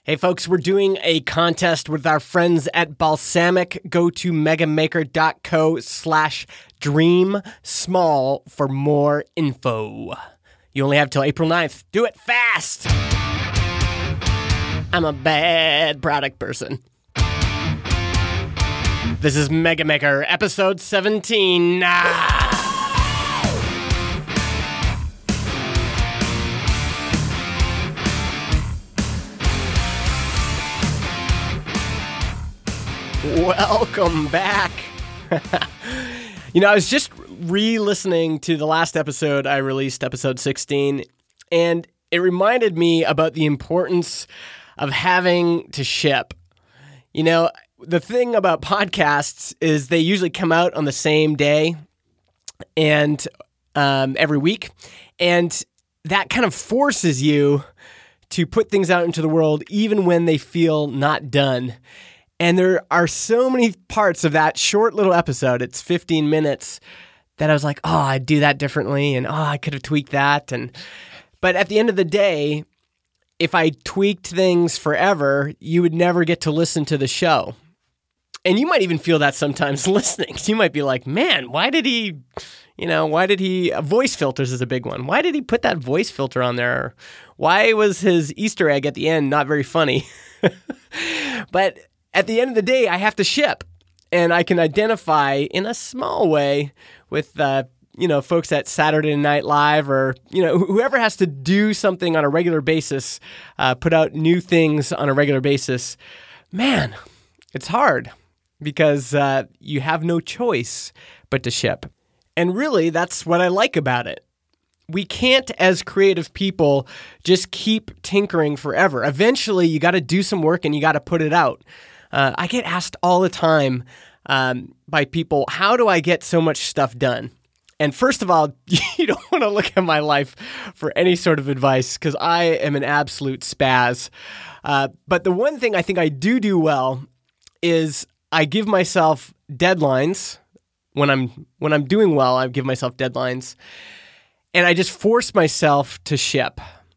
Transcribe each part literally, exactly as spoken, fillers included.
Hey folks, we're doing a contest with our friends at Balsamiq. Go to megamaker.co slash dream small for more info. You only have till April ninth. Do it fast! I'm a bad product person. This is Mega Maker, episode seventeen. Ah! Welcome back. You know, I was just re-listening to the last episode I released, episode sixteen, and it reminded me about the importance of having to ship. You know, the thing about podcasts is they usually come out on the same day and um, every week, and that kind of forces you to put things out into the world even when they feel not done. And there are so many parts of that short little episode, it's fifteen minutes, that I was like, oh, I'd do that differently, and oh, I could have tweaked that. And But at the end of the day, if I tweaked things forever, you would never get to listen to the show. And you might even feel that sometimes listening. You might be like, man, why did he, you know, why did he, voice filters is a big one. Why did he put that voice filter on there? Why was his Easter egg at the end not very funny? But at the end of the day, I have to ship, and I can identify in a small way with, uh, you know, folks at Saturday Night Live, or, you know, whoever has to do something on a regular basis, uh, put out new things on a regular basis. Man, it's hard because uh, you have no choice but to ship. And really, that's what I like about it. We can't, as creative people, just keep tinkering forever. Eventually, you got to do some work and you got to put it out. Uh, I get asked all the time um, by people, how do I get so much stuff done? And first of all, you don't want to look at my life for any sort of advice because I am an absolute spaz. Uh, but the one thing I think I do do well is I give myself deadlines. When I'm when I'm doing well, I give myself deadlines. And I just force myself to ship.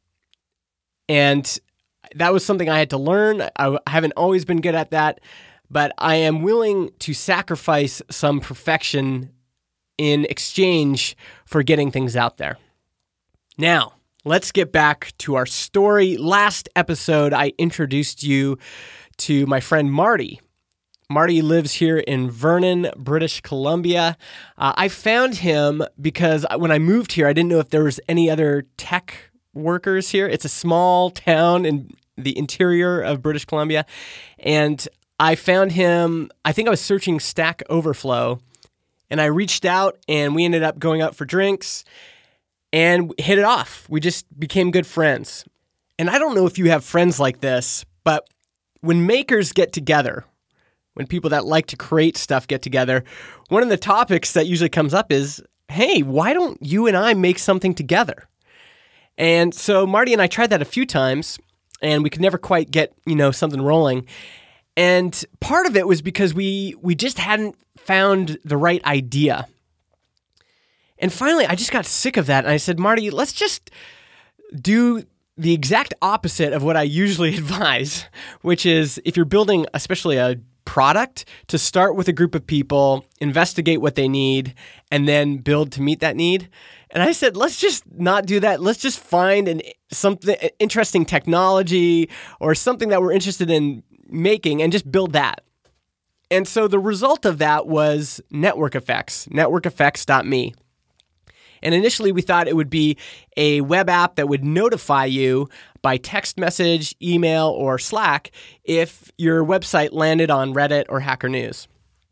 And that was something I had to learn. I haven't always been good at that, but I am willing to sacrifice some perfection in exchange for getting things out there. Now, let's get back to our story. Last episode, I introduced you to my friend Marty. Marty lives here in Vernon, British Columbia. Uh, I found him because when I moved here, I didn't know if there was any other tech workers here. It's a small town in the interior of British Columbia, and I found him. I think I was searching Stack Overflow, and I reached out, and we ended up going out for drinks and hit it off. We just became good friends. And I don't know if you have friends like this, but when makers get together, when people that like to create stuff get together, one of the topics that usually comes up is, hey, why don't you and I make something together? And so Marty and I tried that a few times, and we could never quite get, you know, something rolling. And part of it was because we we just hadn't found the right idea. And finally, I just got sick of that, and I said, Marty, let's just do the exact opposite of what I usually advise, which is if you're building especially a product, to start with a group of people, investigate what they need, and then build to meet that need. And I said, let's just not do that. Let's just find an something interesting technology or something that we're interested in making and just build that. And so the result of that was Network Effects, network effects dot me. And initially we thought it would be a web app that would notify you by text message, email, or Slack if your website landed on Reddit or Hacker News.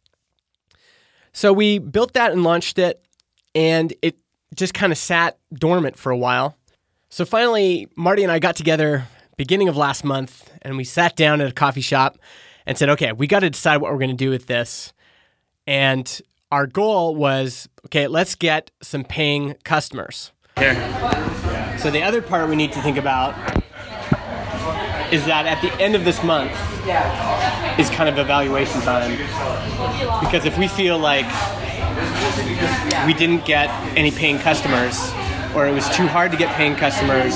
So we built that and launched it, and it just kind of sat dormant for a while. So finally, Marty and I got together beginning of last month, and we sat down at a coffee shop and said, okay, we got to decide what we're going to do with this. And our goal was, okay, let's get some paying customers. Here. So the other part we need to think about is that at the end of this month is kind of evaluation time. Because if we feel like we didn't get any paying customers, or it was too hard to get paying customers.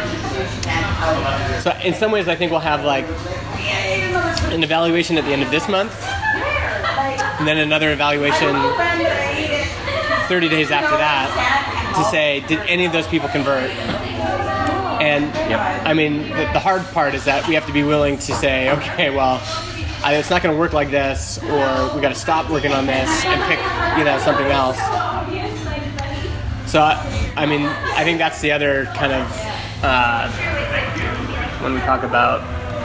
So in some ways, I think we'll have like an evaluation at the end of this month, and then another evaluation thirty days after that to say, did any of those people convert? And yep. I mean, the, the hard part is that we have to be willing to say, okay, well, I, it's not going to work like this, or we got to stop working on this and pick, you know, something else. So, I mean, I think that's the other kind of uh, when we talk about,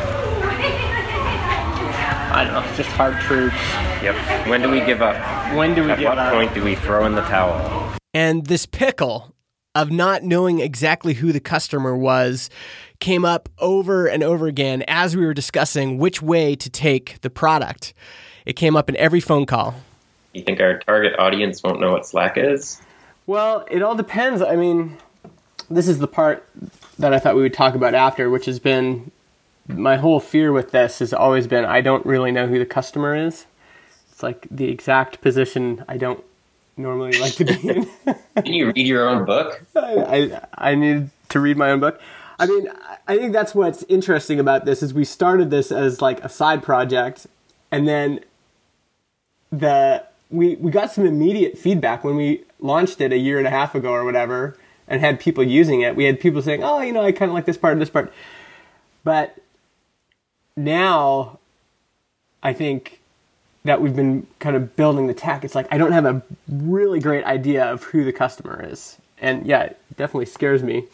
I don't know, just hard truths. Yep. When do we give up? When do we At give up? At what point do we throw in the towel? And this pickle of not knowing exactly who the customer was came up over and over again as we were discussing which way to take the product. It came up in every phone call. You think our target audience won't know what Slack is? Well, it all depends. I mean, this is the part that I thought we would talk about after, which has been my whole fear with this has always been I don't really know who the customer is. It's like the exact position I don't normally like to be in. Can you read your own book? I, I I need to read my own book. I mean, I think that's what's interesting about this is we started this as like a side project, and then the we we got some immediate feedback when we launched it a year and a half ago or whatever, and had people using it. We had people saying, "Oh, you know, I kind of like this part and this part," but now I think that we've been kind of building the tech, it's like I don't have a really great idea of who the customer is. And yeah, it definitely scares me.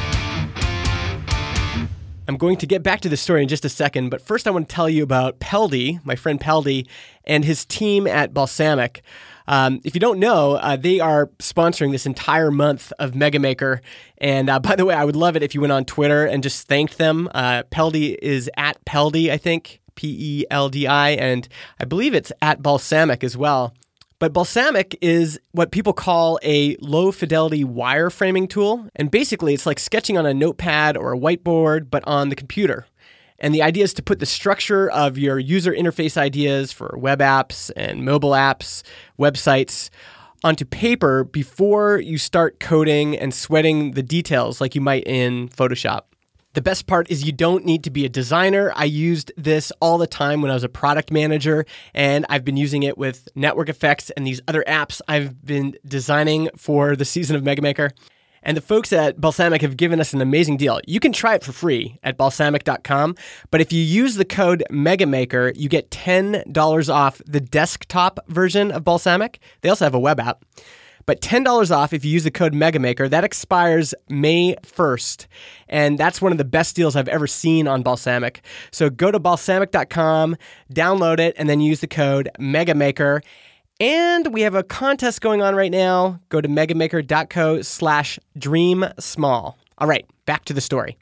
I'm going to get back to the story in just a second, but first I want to tell you about Peldy, my friend Peldy, and his team at Balsamiq. Um, if you don't know, uh, they are sponsoring this entire month of MegaMaker. And uh, by the way, I would love it if you went on Twitter and just thanked them. Uh, Peldy is at Peldy, I think. P E L D I, and I believe it's at Balsamiq as well. But Balsamiq is what people call a low-fidelity wireframing tool, and basically it's like sketching on a notepad or a whiteboard, but on the computer. And the idea is to put the structure of your user interface ideas for web apps and mobile apps, websites, onto paper before you start coding and sweating the details like you might in Photoshop. The best part is you don't need to be a designer. I used this all the time when I was a product manager, and I've been using it with Network Effects and these other apps I've been designing for the season of MegaMaker. And the folks at Balsamiq have given us an amazing deal. You can try it for free at balsamiq dot com, but if you use the code MegaMaker, you get ten dollars off the desktop version of Balsamiq. They also have a web app. But ten dollars off if you use the code MegaMaker. That expires May first. And that's one of the best deals I've ever seen on Balsamiq. So go to balsamiq dot com, download it, and then use the code MegaMaker. And we have a contest going on right now. Go to megamaker dot co slash dream small. All right, back to the story.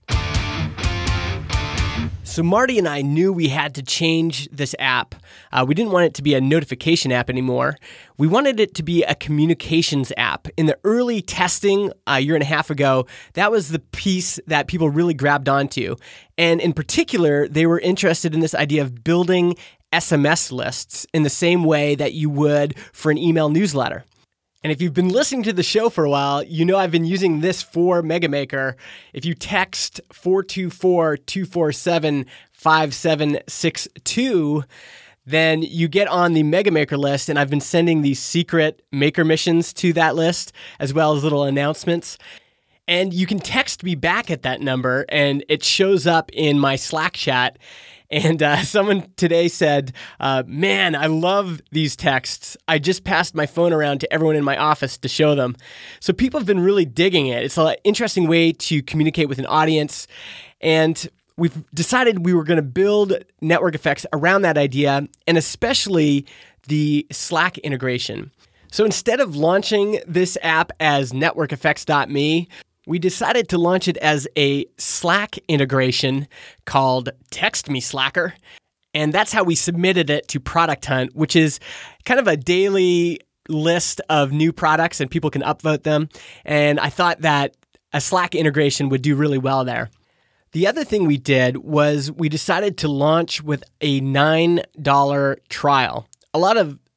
So Marty and I knew we had to change this app. Uh, we didn't want it to be a notification app anymore. We wanted it to be a communications app. In the early testing a year and a half ago, that was the piece that people really grabbed onto. And in particular, they were interested in this idea of building S M S lists in the same way that you would for an email newsletter. And if you've been listening to the show for a while, you know I've been using this for MegaMaker. If you text four two four, two four seven, five seven six two, then you get on the MegaMaker list, and I've been sending these secret maker missions to that list, as well as little announcements. And you can text me back at that number, and it shows up in my Slack chat. And uh, someone today said, uh, man, I love these texts. I just passed my phone around to everyone in my office to show them. So people have been really digging it. It's an interesting way to communicate with an audience. And we've decided we were going to build Network Effects around that idea, and especially the Slack integration. So instead of launching this app as network effects dot me, we decided to launch it as a Slack integration called Text Me Slacker. And that's how we submitted it to Product Hunt, which is kind of a daily list of new products, and people can upvote them. And I thought that a Slack integration would do really well there. The other thing we did was we decided to launch with a nine dollars trial. A lot of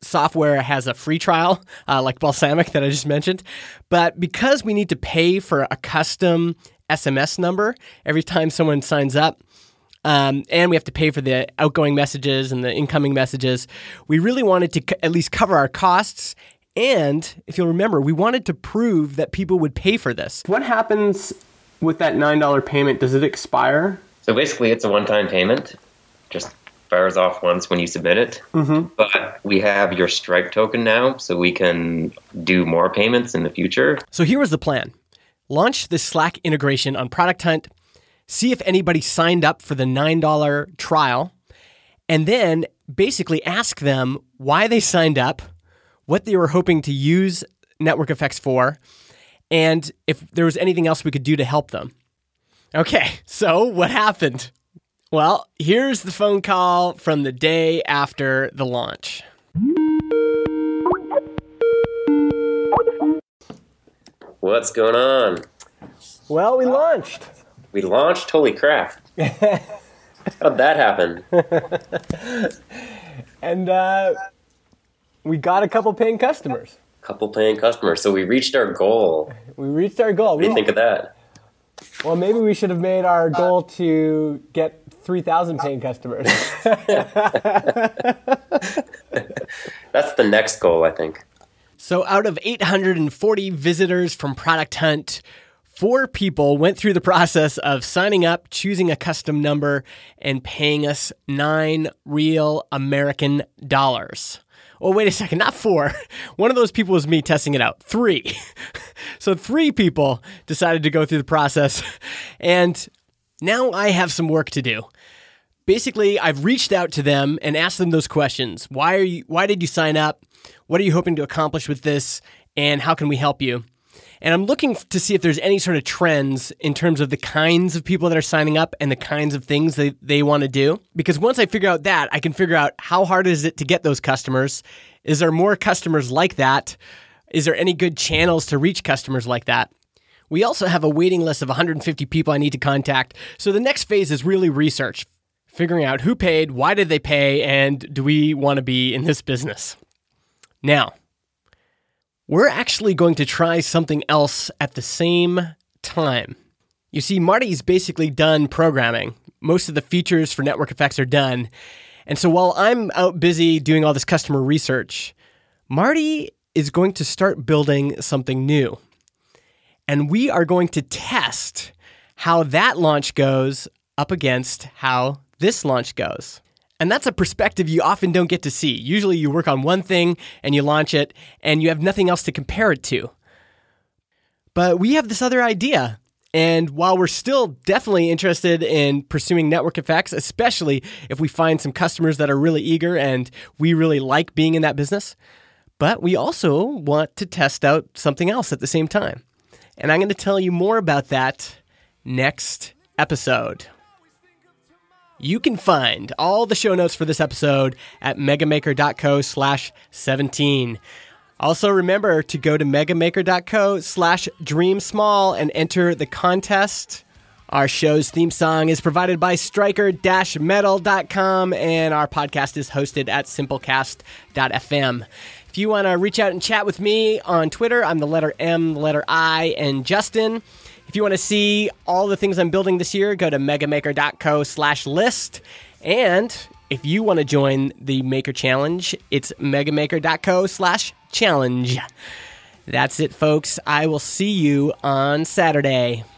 software has a free trial, uh, like Balsamiq that I just mentioned. But because we need to pay for a custom S M S number every time someone signs up, um, and we have to pay for the outgoing messages and the incoming messages, we really wanted to c- at least cover our costs. And if you'll remember, we wanted to prove that people would pay for this. What happens with that nine dollars payment? Does it expire? So basically, it's a one-time payment. Just fires off once when you submit it. Mm-hmm. But we have your Stripe token now, so we can do more payments in the future. So here was the plan. Launch this Slack integration on Product Hunt, see if anybody signed up for the nine dollars trial, and then basically ask them why they signed up, what they were hoping to use Network Effects for, and if there was anything else we could do to help them. Okay, so what happened? Well, here's the phone call from the day after the launch. What's going on? Well, we launched. We launched? Holy crap. How'd that happen? And uh, we got a couple paying customers. Couple paying customers. So we reached our goal. We reached our goal. What do you think of that? Well, maybe we should have made our goal to get three thousand paying customers. That's the next goal, I think. So out of eight hundred forty visitors from Product Hunt, four people went through the process of signing up, choosing a custom number, and paying us nine real American dollars. Well, wait a second, not four. One of those people was me testing it out. Three. So three people decided to go through the process, and now I have some work to do. Basically, I've reached out to them and asked them those questions. Why are you? Why did you sign up? What are you hoping to accomplish with this? And how can we help you? And I'm looking to see if there's any sort of trends in terms of the kinds of people that are signing up and the kinds of things they, they want to do. Because once I figure out that, I can figure out how hard is it to get those customers? Is there more customers like that? Is there any good channels to reach customers like that? We also have a waiting list of one hundred fifty people I need to contact. So the next phase is really research, figuring out who paid, why did they pay, and do we want to be in this business? Now, we're actually going to try something else at the same time. You see, Marty's basically done programming. Most of the features for Network Effects are done. And so while I'm out busy doing all this customer research, Marty is going to start building something new. And we are going to test how that launch goes up against how this launch goes. And that's a perspective you often don't get to see. Usually you work on one thing and you launch it and you have nothing else to compare it to. But we have this other idea. And while we're still definitely interested in pursuing Network Effects, especially if we find some customers that are really eager and we really like being in that business, but we also want to test out something else at the same time. And I'm going to tell you more about that next episode. You can find all the show notes for this episode at megamaker.co slash 17. Also, remember to go to megamaker.co slash dream small and enter the contest. Our show's theme song is provided by striker dash metal dot com, and our podcast is hosted at simplecast dot f m. If you want to reach out and chat with me on Twitter, I'm the letter M, the letter I, and Justin. If you want to see all the things I'm building this year, go to megamaker.co slash list. And if you want to join the Maker Challenge, it's megamaker.co slash challenge. That's it, folks. I will see you on Saturday.